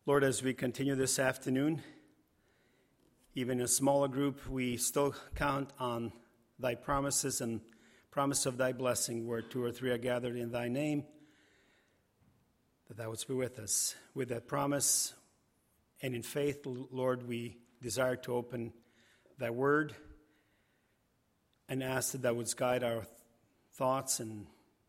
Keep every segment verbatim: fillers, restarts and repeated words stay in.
Lord, as we continue this afternoon, even in a smaller group, we still count on thy promises and promise of thy blessing, where two or three are gathered in thy name, that thou wouldst be with us. With that promise and in faith, Lord, we desire to open thy word and ask that thou wouldst guide our thoughts and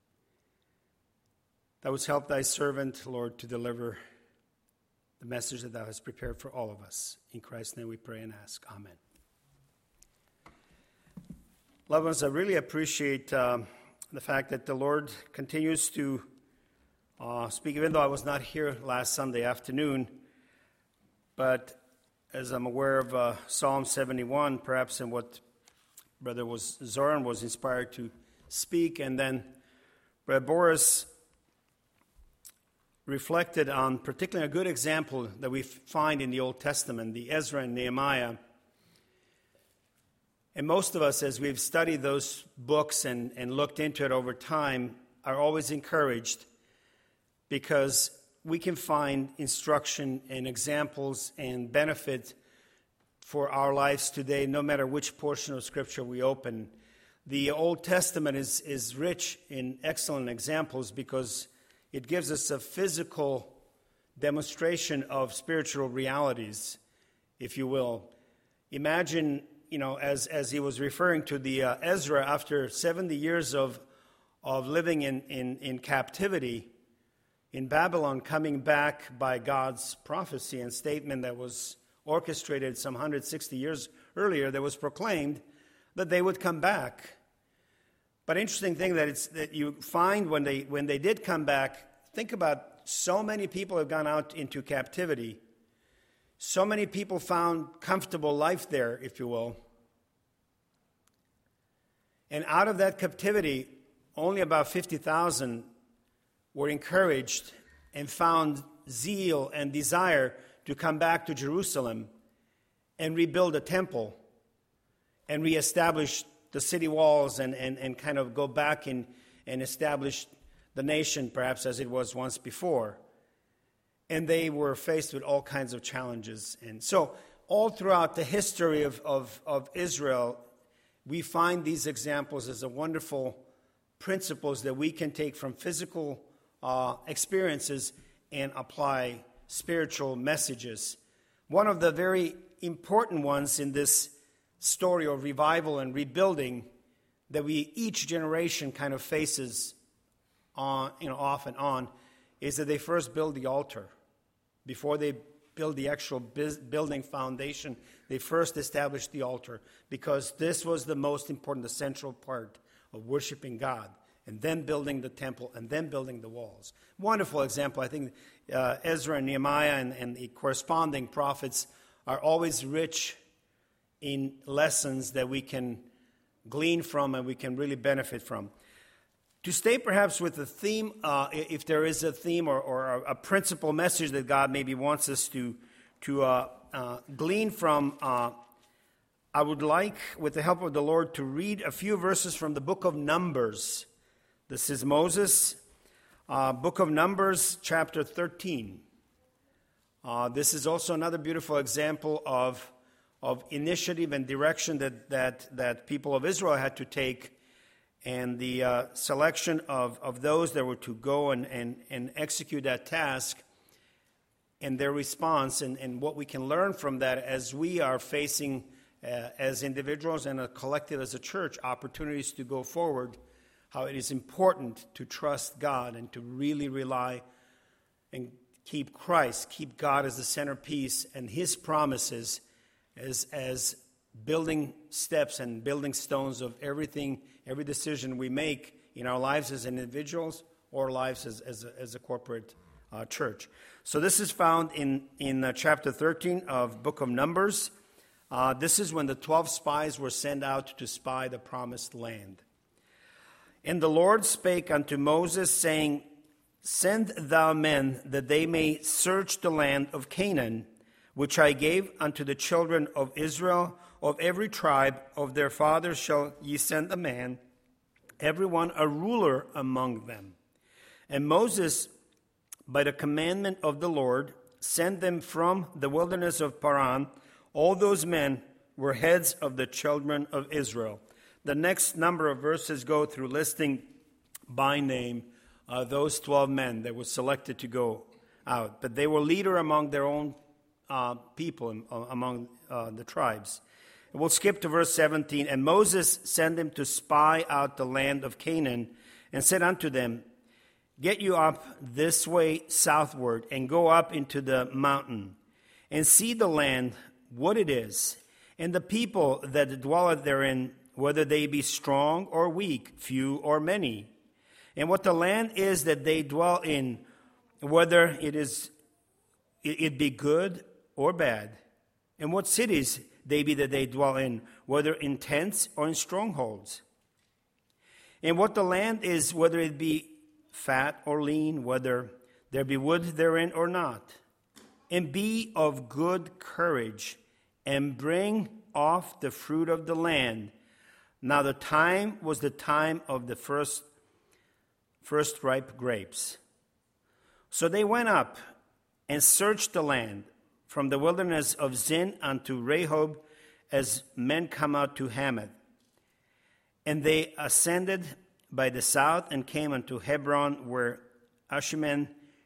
thou wouldst help thy servant, Lord, to deliver the message that thou hast prepared for all of us. In Christ's name we pray and ask. Amen. Loved ones, I really appreciate um, the fact that the Lord continues to uh, speak, even though I was not here last Sunday afternoon. But as I'm aware of uh, Psalm seventy-one, perhaps in what Brother was, Zoran was inspired to speak, and then Brother Boris reflected on particularly a good example that we find in the Old Testament, the Ezra and Nehemiah. And most of us, as we've studied those books and, and looked into it over time, are always encouraged because we can find instruction and examples and benefit for our lives today, no matter which portion of Scripture we open. The Old Testament is, is rich in excellent examples because it gives us a physical demonstration of spiritual realities, if you will. Imagine, you know, as, as he was referring to the uh, Ezra, after seventy years of, of living in, in, in captivity in Babylon, coming back by God's prophecy and statement that was orchestrated some one hundred sixty years earlier, that was proclaimed that they would come back. But interesting thing that it's that you find when they when they did come back, think about so many people have gone out into captivity. So many people found comfortable life there, if you will. And out of that captivity, only about fifty thousand were encouraged and found zeal and desire to come back to Jerusalem and rebuild a temple and reestablish the city walls and, and, and kind of go back and, and establish the nation perhaps as it was once before. And they were faced with all kinds of challenges. And so all throughout the history of, of, of Israel, we find these examples as a wonderful principles that we can take from physical uh, experiences and apply spiritual messages. One of the very important ones in this story of revival and rebuilding that we each generation kind of faces on, you know, off and on, is that they first build the altar. Before they build the actual building foundation, they first establish the altar, because this was the most important, the central part of worshiping God, and then building the temple, and then building the walls. Wonderful example. I think uh, Ezra and Nehemiah and, and the corresponding prophets are always rich in lessons that we can glean from and we can really benefit from. To stay perhaps with the theme, uh, if there is a theme or, or a principal message that God maybe wants us to, to uh, uh, glean from, uh, I would like, with the help of the Lord, to read a few verses from the book of Numbers. This is Moses, uh, book of Numbers, chapter thirteen. Uh, this is also another beautiful example of of initiative and direction that, that, that people of Israel had to take, and the uh, selection of, of those that were to go and, and, and execute that task, and their response, and, and what we can learn from that as we are facing, uh, as individuals and a collective as a church, opportunities to go forward, how it is important to trust God and to really rely and keep Christ, keep God as the centerpiece and His promises as as building steps and building stones of everything, every decision we make in our lives as individuals or lives as, as, a, as a corporate uh, church. So this is found in, in uh, chapter thirteen of book of Numbers. Uh, this is when the twelve spies were sent out to spy the promised land. And the Lord spake unto Moses, saying, Send thou men, that they may search the land of Canaan, which I gave unto the children of Israel. Of every tribe of their fathers shall ye send a man, every one a ruler among them. And Moses, by the commandment of the Lord, sent them from the wilderness of Paran, all those men were heads of the children of Israel. The next number of verses go through listing by name uh, those twelve men that were selected to go out. But they were leader among their own uh, people, uh, among uh, the tribes. We'll skip to verse seventeen. And Moses sent them to spy out the land of Canaan, and said unto them, Get you up this way southward, and go up into the mountain, and see the land, what it is, and the people that dwelleth therein, whether they be strong or weak, few or many, and what the land is that they dwell in, whether it is it be good or bad, and what cities they be that they dwell in, whether in tents or in strongholds. And what the land is, whether it be fat or lean, whether there be wood therein or not. And be of good courage, and bring off the fruit of the land. Now the time was the time of the first, first ripe grapes. So they went up and searched the land, from the wilderness of Zin unto Rehob, as men come out to Hamath. And they ascended by the south and came unto Hebron, where Ashman,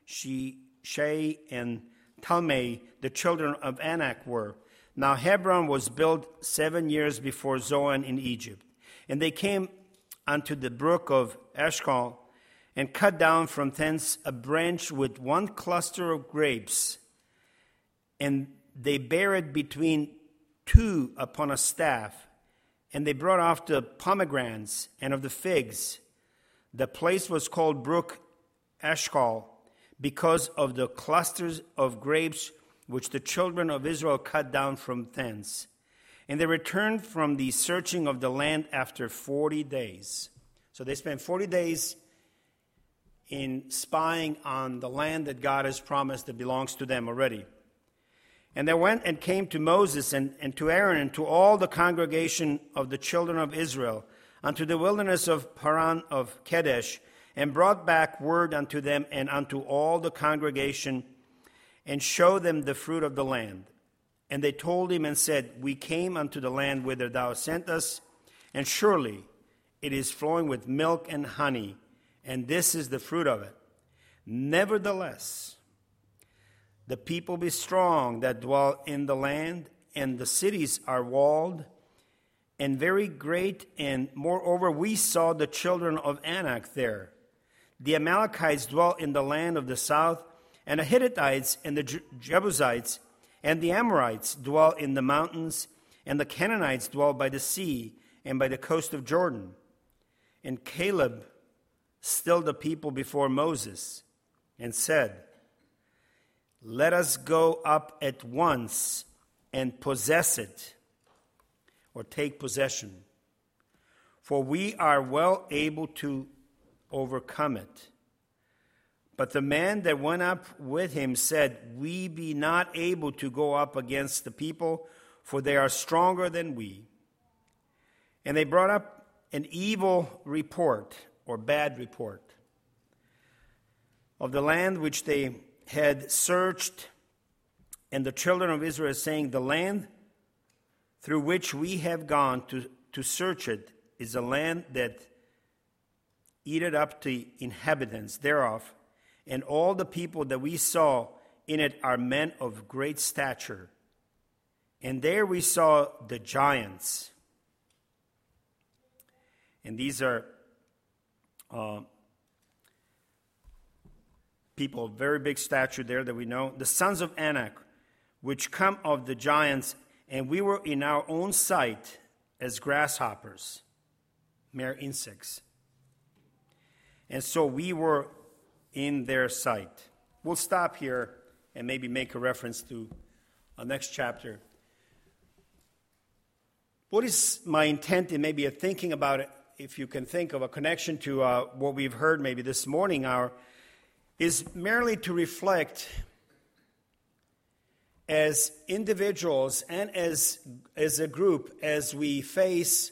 Shai, and Talmai, the children of Anak, were. Now Hebron was built seven years before Zoan in Egypt. And they came unto the brook of Eshcol, and cut down from thence a branch with one cluster of grapes, and they bare it between two upon a staff, and they brought off the pomegranates and of the figs. The place was called brook Eshcol, because of the clusters of grapes which the children of Israel cut down from thence. And they returned from the searching of the land after forty days. So they spent forty days in spying on the land that God has promised that belongs to them already. And they went and came to Moses and, and to Aaron and to all the congregation of the children of Israel, unto the wilderness of Paran of Kadesh, and brought back word unto them and unto all the congregation, and showed them the fruit of the land. And they told him and said, We came unto the land whither thou sent us, and surely it is flowing with milk and honey, and this is the fruit of it. Nevertheless, the people be strong that dwell in the land, and the cities are walled, and very great, and moreover we saw the children of Anak there. The Amalekites dwell in the land of the south, and the Hittites and the Jebusites and the Amorites dwell in the mountains, and the Canaanites dwell by the sea and by the coast of Jordan. And Caleb stilled the people before Moses, and said, Let us go up at once and possess it, or take possession, for we are well able to overcome it. But the man that went up with him said, We be not able to go up against the people, for they are stronger than we. And they brought up an evil report, or bad report, of the land which they had searched, and the children of Israel, saying, The land through which we have gone to, to search it is a land that eateth up the inhabitants thereof, and all the people that we saw in it are men of great stature. And there we saw the giants. And these are uh, people of very big stature there that we know. The sons of Anak, which come of the giants, and we were in our own sight as grasshoppers, mere insects. And so we were in their sight. We'll stop here and maybe make a reference to our next chapter. What is my intent in maybe a thinking about it, if you can think of a connection to uh, what we've heard maybe this morning, our, is merely to reflect as individuals and as, as a group as we face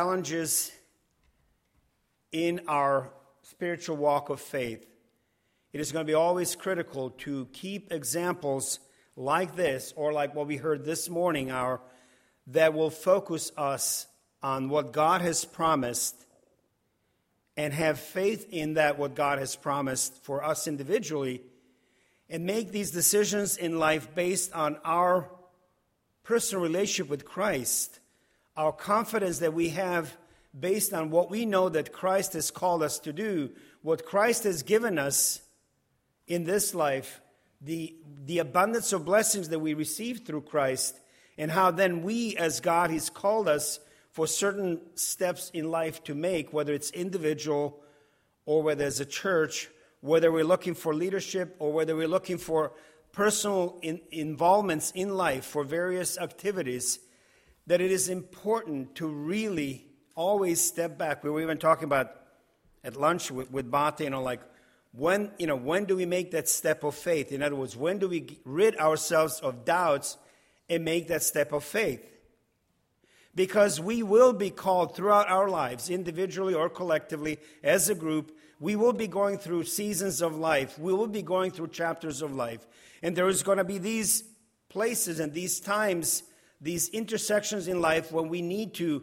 challenges in our spiritual walk of faith, it is going to be always critical to keep examples like this, or like what we heard this morning, our, that will focus us on what God has promised and have faith in that, what God has promised for us individually, and make these decisions in life based on our personal relationship with Christ, our confidence that we have based on what we know that Christ has called us to do, what Christ has given us in this life, the, the abundance of blessings that we receive through Christ, and how then we, as God, He's called us for certain steps in life to make, whether it's individual or whether it's a church, whether we're looking for leadership or whether we're looking for personal in, involvements in life for various activities, that it is important to really always step back. We were even talking about at lunch with, with Bate, you know, like, when, you know, when do we make that step of faith? In other words, when do we rid ourselves of doubts and make that step of faith? Because we will be called throughout our lives, individually or collectively, as a group, we will be going through seasons of life. We will be going through chapters of life. And there is going to be these places and these times, these intersections in life when we need to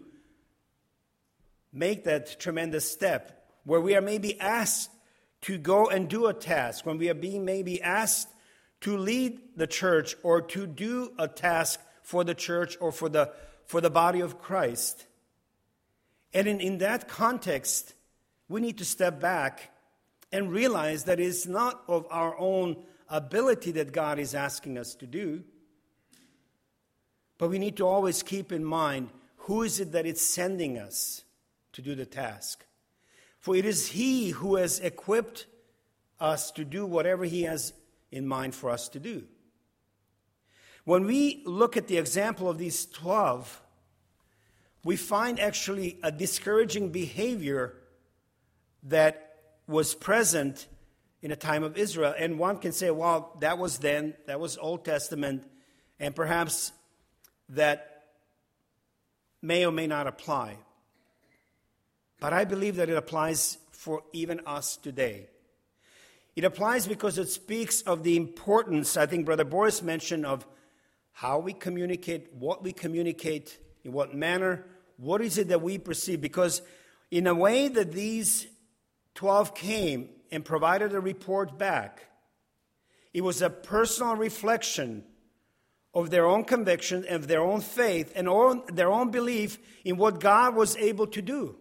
make that tremendous step, where we are maybe asked to go and do a task, when we are being maybe asked to lead the church or to do a task for the church or for the for the body of Christ. And in, in that context, we need to step back and realize that it's not of our own ability that God is asking us to do, but we need to always keep in mind who is it that is sending us to do the task. For it is He who has equipped us to do whatever He has in mind for us to do. When we look at the example of these twelve, we find actually a discouraging behavior that was present in a time of Israel. And one can say, well, that was then, that was Old Testament, and perhaps that may or may not apply. But I believe that it applies for even us today. It applies because it speaks of the importance, I think Brother Boris mentioned, of how we communicate, what we communicate, in what manner, what is it that we perceive. Because in a way that these twelve came and provided a report back, it was a personal reflection of their own conviction, of their own faith, and own, their own belief in what God was able to do.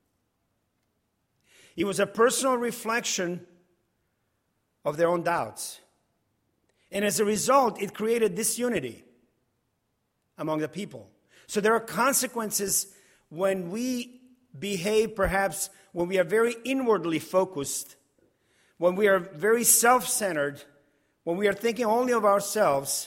It was a personal reflection of their own doubts. And as a result, it created disunity among the people. So there are consequences when we behave, perhaps when we are very inwardly focused, when we are very self-centered, when we are thinking only of ourselves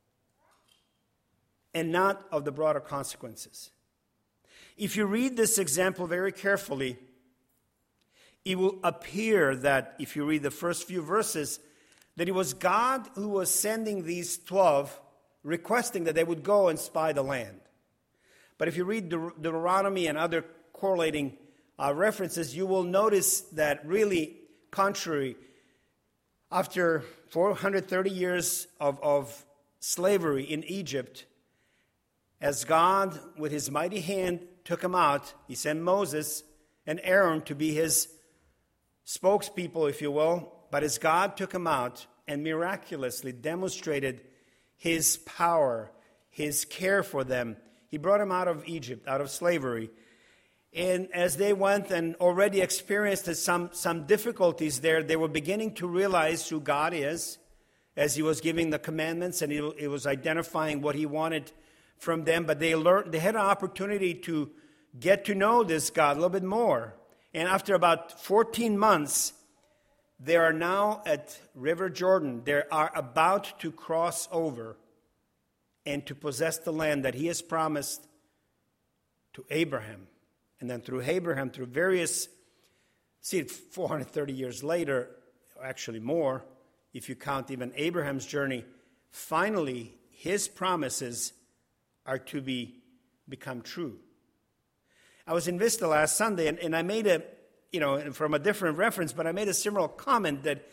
and not of the broader consequences. If you read this example very carefully, it will appear that, if you read the first few verses, that it was God who was sending these twelve, requesting that they would go and spy the land. But if you read Deut- Deuteronomy and other correlating uh, references, you will notice that really, contrary, after four hundred thirty years of, of slavery in Egypt, as God, with His mighty hand, took them out, He sent Moses and Aaron to be His spokespeople, if you will. But as God took them out and miraculously demonstrated His power, His care for them, He brought them out of Egypt, out of slavery. And as they went and already experienced some, some difficulties there, they were beginning to realize who God is as He was giving the commandments, and He, he was identifying what He wanted from them. But they learned, they had an opportunity to get to know this God a little bit more. And after about fourteen months, they are now at River Jordan. They are about to cross over and to possess the land that He has promised to Abraham. And then through Abraham, through various, see, four hundred thirty years later, actually more, if you count even Abraham's journey, finally his promises are to be become true. I was in Vista last Sunday, and, and I made a, you know, from a different reference, but I made a similar comment that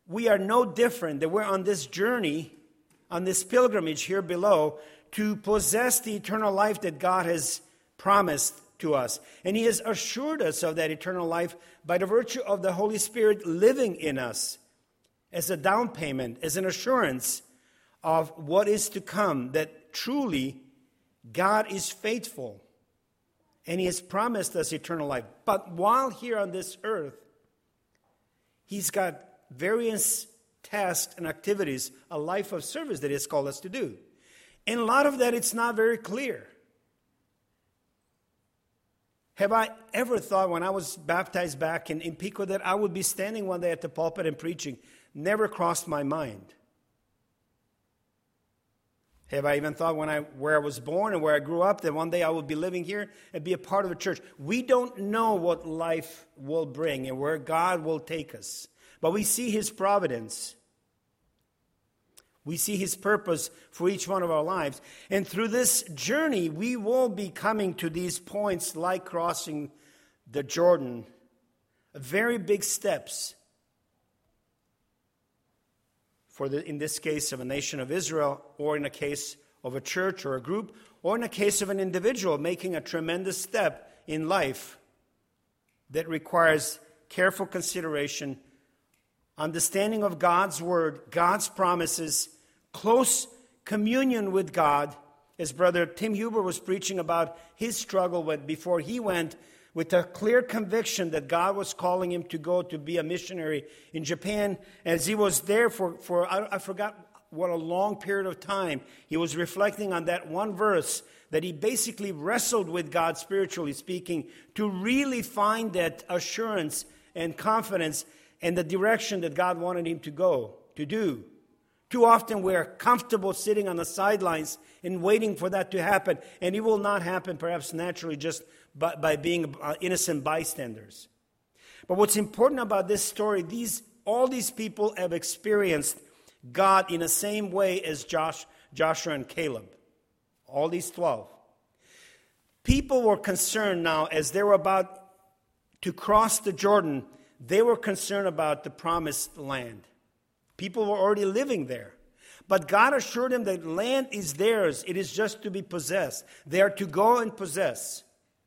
we are no different, that we're on this journey, on this pilgrimage here below, to possess the eternal life that God has promised to us. And He has assured us of that eternal life by the virtue of the Holy Spirit living in us as a down payment, as an assurance of what is to come, that truly God is faithful and He has promised us eternal life. But while here on this earth, He's got various tasks and activities, a life of service that He has called us to do. And a lot of that, it's not very clear. Have I ever thought when I was baptized back in, in Pico that I would be standing one day at the pulpit and preaching? Never crossed my mind. Have I even thought when I where I was born and where I grew up that one day I would be living here and be a part of a church? We don't know what life will bring and where God will take us. But we see His providence. We see His purpose for each one of our lives. And through this journey, we will be coming to these points like crossing the Jordan. Very big steps. For the, in this case of a nation of Israel, or in a case of a church or a group, or in a case of an individual making a tremendous step in life that requires careful consideration, understanding of God's word, God's promises, close communion with God, as Brother Tim Huber was preaching about his struggle with before he went, with a clear conviction that God was calling him to go to be a missionary in Japan. As he was there for, for I, I forgot what a long period of time, he was reflecting on that one verse that he basically wrestled with God, spiritually speaking, to really find that assurance and confidence and the direction that God wanted him to go, to do. Too often we're comfortable sitting on the sidelines and waiting for that to happen. And it will not happen perhaps naturally just by, by being uh, innocent bystanders. But what's important about this story, these all these people have experienced God in the same way as Josh, Joshua and Caleb. All these twelve. People were concerned now as they were about to cross the Jordan. They were concerned about the promised land. People were already living there. But God assured them that land is theirs. It is just to be possessed. They are to go and possess.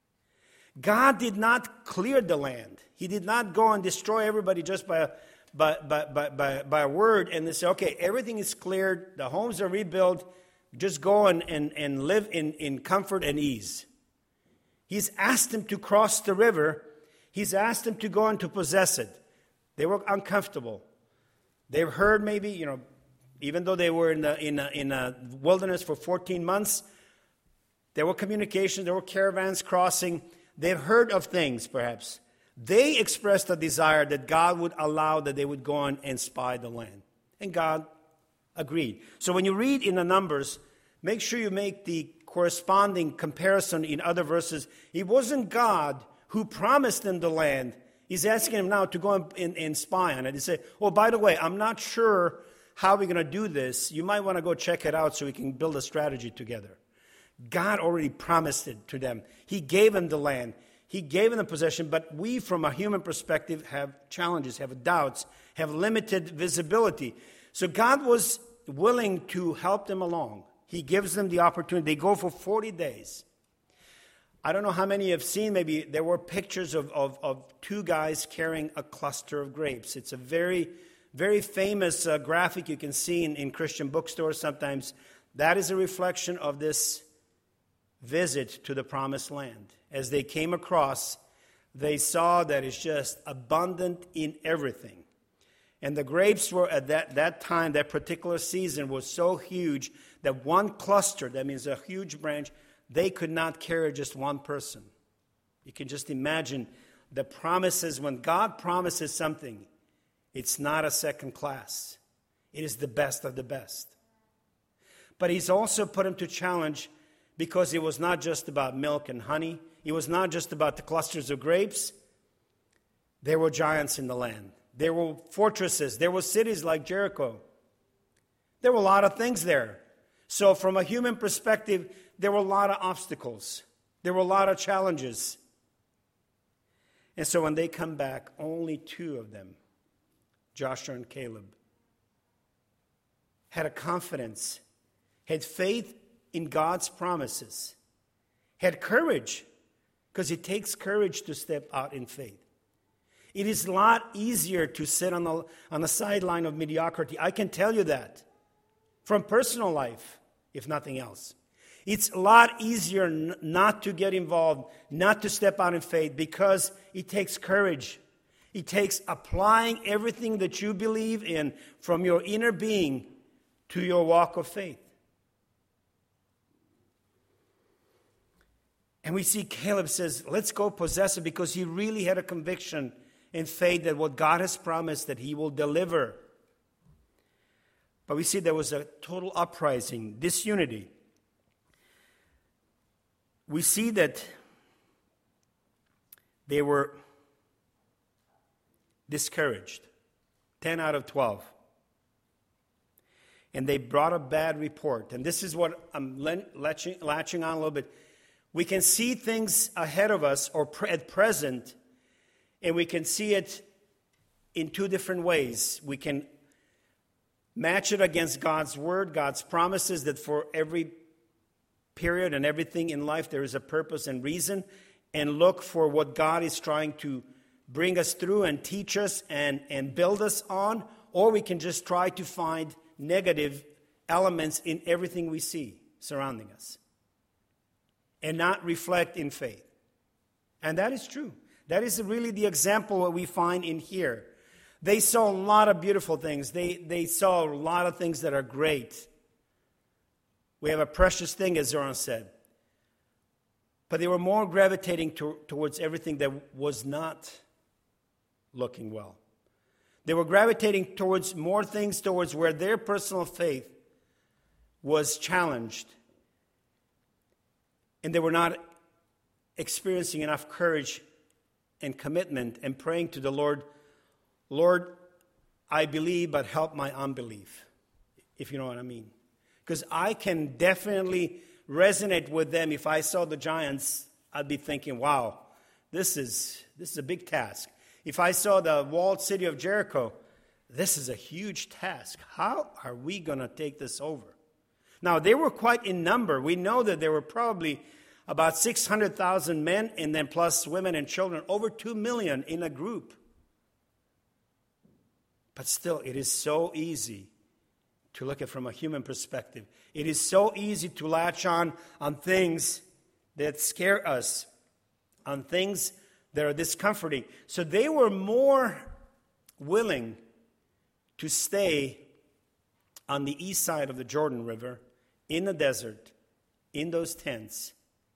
God did not clear the land. He did not go and destroy everybody just by a, by, by, by, by, by a word and they say, okay, everything is cleared. The homes are rebuilt. Just go and, and, and live in, in comfort and ease. He's asked them to cross the river. He's asked them to go and to possess it. They were uncomfortable. They've heard maybe, you know, even though they were in the in a, in a wilderness for fourteen months, there were communications, there were caravans crossing. They've heard of things, perhaps. They expressed a desire that God would allow that they would go on and spy the land. And God agreed. So when you read in the Numbers, make sure you make the corresponding comparison in other verses. It wasn't God who promised them the land. He's asking him now to go and, and, and spy on it. He said, oh, by the way, I'm not sure how we're going to do this. You might want to go check it out so we can build a strategy together. God already promised it to them. He gave them the land. He gave them the possession. But we, from a human perspective, have challenges, have doubts, have limited visibility. So God was willing to help them along. He gives them the opportunity. They go for forty days. I don't know how many have seen, maybe there were pictures of, of, of two guys carrying a cluster of grapes. It's a very, very famous uh, graphic you can see in, in Christian bookstores sometimes. That is a reflection of this visit to the promised land. As they came across, they saw that it's just abundant in everything. And the grapes were at that, that time, that particular season, was so huge that one cluster, that means a huge branch, they could not carry just one person. You can just imagine the promises. When God promises something, it's not a second class. It is the best of the best. But He's also put him to challenge because it was not just about milk and honey. It was not just about the clusters of grapes. There were giants in the land. There were fortresses. There were cities like Jericho. There were a lot of things there. So from a human perspective, there were a lot of obstacles. There were a lot of challenges. And so when they come back, only two of them, Joshua and Caleb. Had a confidence, had faith in God's promises, had courage, because it takes courage to step out in faith. It is a lot easier to sit on the, on the sideline of mediocrity. I can tell you that from personal life, if nothing else. It's a lot easier n- not to get involved, not to step out in faith, because it takes courage. It takes applying everything that you believe in from your inner being to your walk of faith. And we see Caleb says, let's go possess it, because he really had a conviction and faith that what God has promised, that he will deliver. But we see there was a total uprising, disunity. We see that they were discouraged, ten out of twelve. And they brought a bad report. And this is what I'm latching, latching on a little bit. We can see things ahead of us or pre- at present, and we can see it in two different ways. We can match it against God's word, God's promises, that for every period and everything in life there is a purpose and reason, and look for what God is trying to bring us through and teach us and, and build us on. Or we can just try to find negative elements in everything we see surrounding us and not reflect in faith. And that is true. That is really the example that we find in here. They saw a lot of beautiful things. They, they saw a lot of things that are great. We have a precious thing, as Zoran said. But they were more gravitating to, towards everything that was not looking well. They were gravitating towards more things, towards where their personal faith was challenged. And they were not experiencing enough courage and commitment and praying to the Lord, Lord, I believe, but help my unbelief, if you know what I mean. Because I can definitely resonate with them. If I saw the giants, I'd be thinking, wow, this is this is a big task. If I saw the walled city of Jericho, this is a huge task. How are we going to take this over? Now, they were quite in number. We know that there were probably about six hundred thousand men, and then plus women and children, over two million in a group. But still, it is so easy to look at it from a human perspective. It is so easy to latch on on things that scare us, on things that are discomforting. So they were more willing to stay on the east side of the Jordan River, in the desert, in those tents,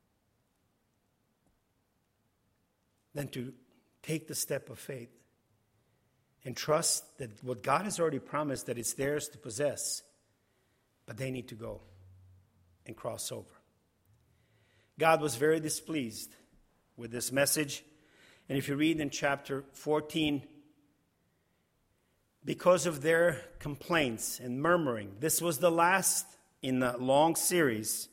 than to take the step of faith and trust that what God has already promised, that it's theirs to possess, but they need to go and cross over. God was very displeased with this message. And if you read in chapter fourteen, because of their complaints and murmuring, this was the last in the long series,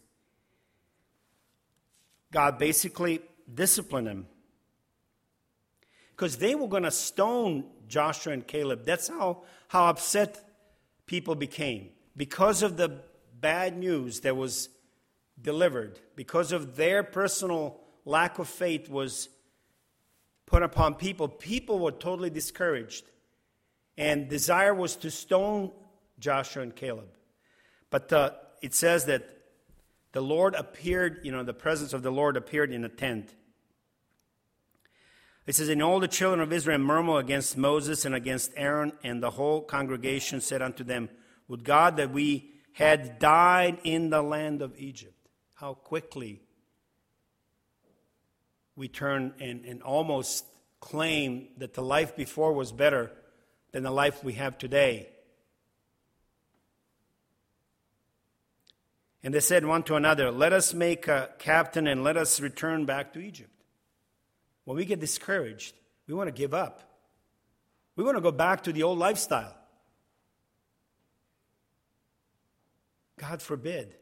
God basically disciplined them. Because they were going to stone Joshua and Caleb. That's how, how upset people became. Because of the bad news that was delivered, because of their personal lack of faith was put upon people, people were totally discouraged. And desire was to stone Joshua and Caleb. But uh, it says that the Lord appeared, you know, the presence of the Lord appeared in a tent. It says, and all the children of Israel murmured against Moses and against Aaron, and the whole congregation said unto them, would God that we had died in the land of Egypt. How quickly we turn and, and almost claim that the life before was better than the life we have today. And they said one to another, let us make a captain and let us return back to Egypt. When we get discouraged, we want to give up. We want to go back to the old lifestyle. God forbid.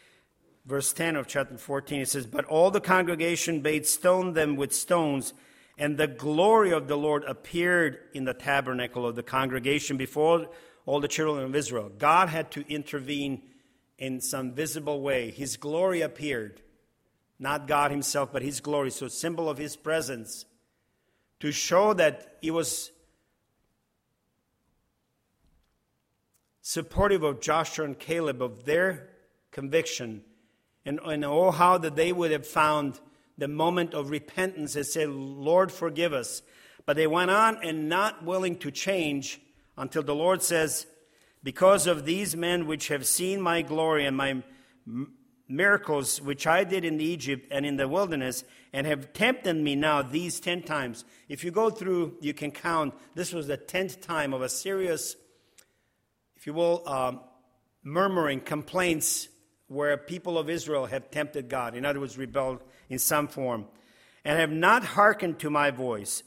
Verse ten of chapter fourteen, it says, but all the congregation bade stone them with stones, And the glory of the Lord appeared in the tabernacle of the congregation before all the children of Israel. God had to intervene in some visible way. His glory appeared. Not God himself, but his glory. So a symbol of his presence. To show that he was supportive of Joshua and Caleb, of their conviction. And, and oh, how that they would have found the moment of repentance and said, Lord, forgive us. But they went on and not willing to change until the Lord says, because of these men which have seen my glory and my m- miracles which I did in Egypt and in the wilderness, and have tempted me now these ten times. If you go through, you can count, this was the tenth time of a serious, if you will, um, murmuring, complaints, where people of Israel have tempted God. In other words, rebelled in some form. And have not hearkened to my voice.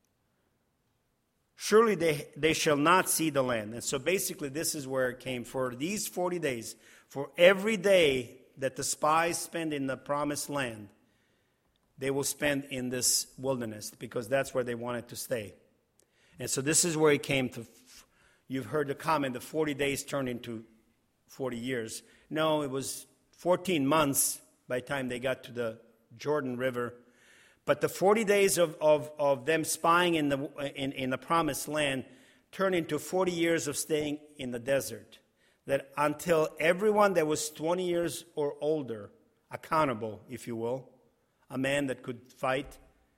Surely they, they shall not see the land. And so basically this is where it came. For these forty days, for every day that the spies spend in the promised land, they will spend in this wilderness, because that's where they wanted to stay. And so this is where it came to. You've heard the comment, the forty days turned into forty years. No, it was fourteen months by the time they got to the Jordan River. But the forty days of, of, of them spying in the, in, in the promised land turned into forty years of staying in the desert. That until everyone that was twenty years or older, accountable, if you will, a man that could fight,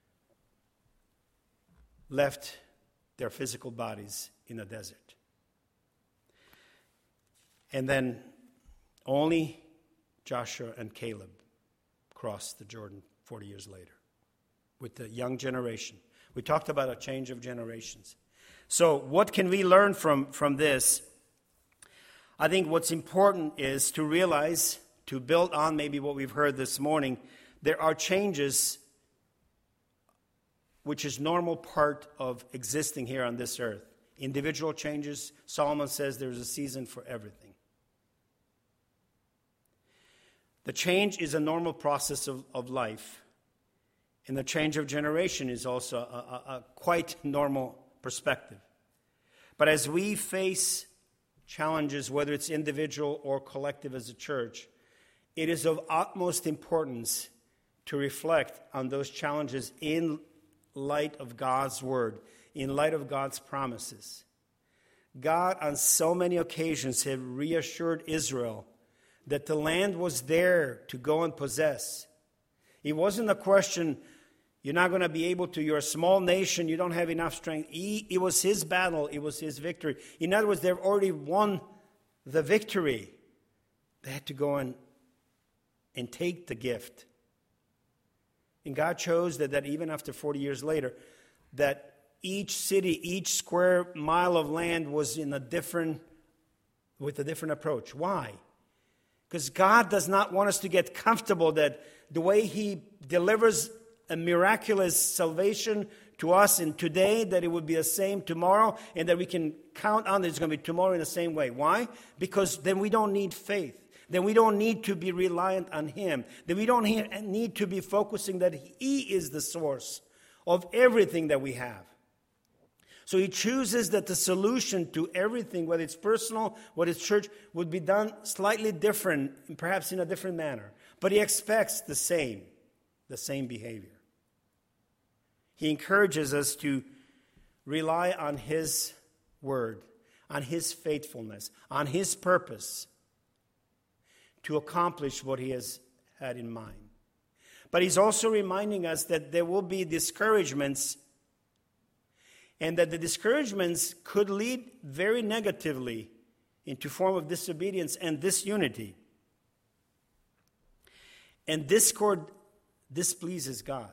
left their physical bodies in the desert. And then only Joshua and Caleb crossed the Jordan forty years later with the young generation. We talked about a change of generations. So what can we learn from, from this? I think what's important is to realize, to build on maybe what we've heard this morning, there are changes which is normal part of existing here on this earth. Individual changes. Solomon says there's a season for everything. The change is a normal process of, of life. And the change of generation is also a, a, a quite normal perspective. But as we face challenges, whether it's individual or collective as a church, it is of utmost importance to reflect on those challenges in light of God's word, in light of God's promises. God, on so many occasions, have reassured Israel that the land was there to go and possess. It wasn't a question, you're not going to be able to, you're a small nation, you don't have enough strength. He, it was his battle, it was his victory. In other words, they've already won the victory. They had to go and, and take the gift. And God chose that, that even after forty years later, that each city, each square mile of land was in a different, with a different approach. Why? Because God does not want us to get comfortable that the way he delivers a miraculous salvation to us in today, that it would be the same tomorrow, and that we can count on that it's going to be tomorrow in the same way. Why? Because then we don't need faith. Then we don't need to be reliant on him. Then we don't need to be focusing that he is the source of everything that we have. So he chooses that the solution to everything, whether it's personal, whether it's church, would be done slightly different, perhaps in a different manner. But he expects the same, the same behavior. He encourages us to rely on his word, on his faithfulness, on his purpose to accomplish what he has had in mind. But he's also reminding us that there will be discouragements, and that the discouragements could lead very negatively into form of disobedience and disunity. And discord displeases God.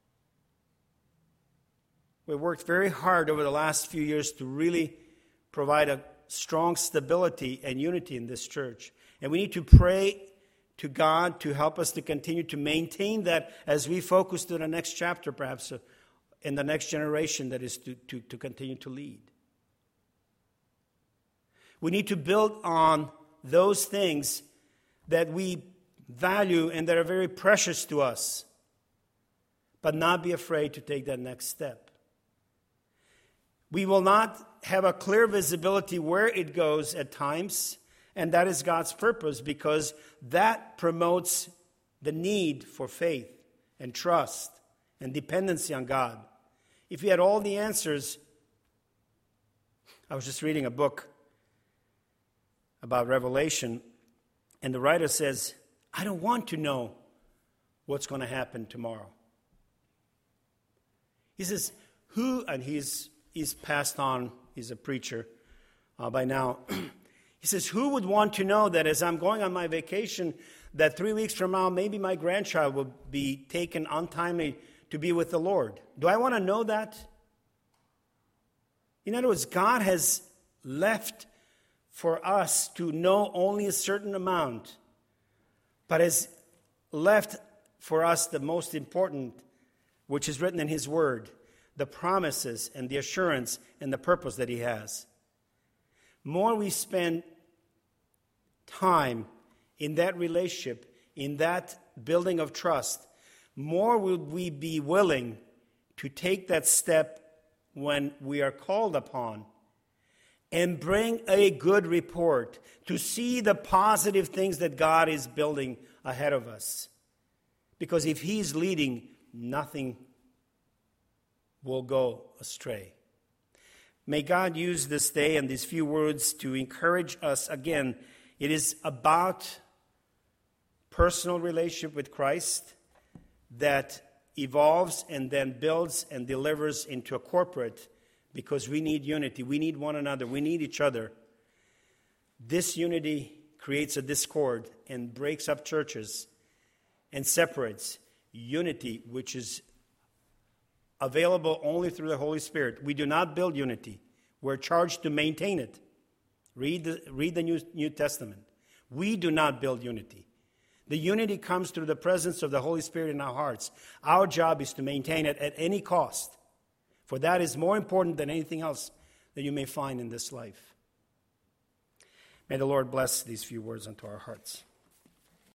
We worked very hard over the last few years to really provide a strong stability and unity in this church. And we need to pray to God to help us to continue to maintain that as we focus to the next chapter, perhaps, uh, in the next generation that is to, to, to continue to lead. We need to build on those things that we value and that are very precious to us. but not be afraid to take that next step. We will not have a clear visibility where it goes at times, and that is God's purpose, because that promotes the need for faith and trust and dependency on God. If we had all the answers, I was just reading a book about Revelation, and the writer says, I don't want to know what's going to happen tomorrow. He says, who, and he's he's passed on, he's a preacher uh, by now. He says, who would want to know that as I'm going on my vacation, that three weeks from now, maybe my grandchild will be taken untimely to be with the Lord? Do I want to know that? In other words, God has left for us to know only a certain amount, but has left for us the most important, which is written in His Word, the promises and the assurance and the purpose that He has. More we spend time in that relationship, in that building of trust, more will we be willing to take that step when we are called upon and bring a good report to see the positive things that God is building ahead of us. Because if He's leading, nothing will go astray. May God use this day and these few words to encourage us again. It is about personal relationship with Christ that evolves and then builds and delivers into a corporate, because we need unity. We need one another. We need each other. This unity creates a discord and breaks up churches and separates. Unity, which is available only through the Holy Spirit. We do not build unity. We're charged to maintain it. Read the, read the New, New Testament. We do not build unity. The unity comes through the presence of the Holy Spirit in our hearts. Our job is to maintain it at any cost, for that is more important than anything else that you may find in this life. May the Lord bless these few words unto our hearts.